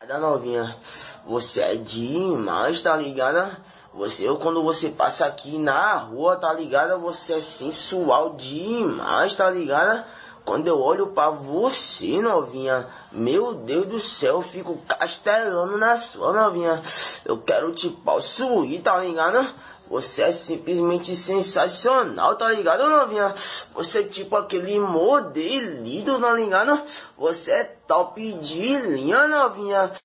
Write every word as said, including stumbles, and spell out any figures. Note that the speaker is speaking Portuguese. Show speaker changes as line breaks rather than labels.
Da novinha, você é demais, tá ligado? Você, quando você passa aqui na rua, tá ligado? Você é sensual demais, tá ligado? Quando eu olho pra você, novinha, meu Deus do céu, eu fico castelando na sua, novinha. Eu quero te possuir, tá ligado? Você é simplesmente sensacional, tá ligado, novinha? Você é tipo aquele modelito, tá ligado? Você é top de linha, novinha.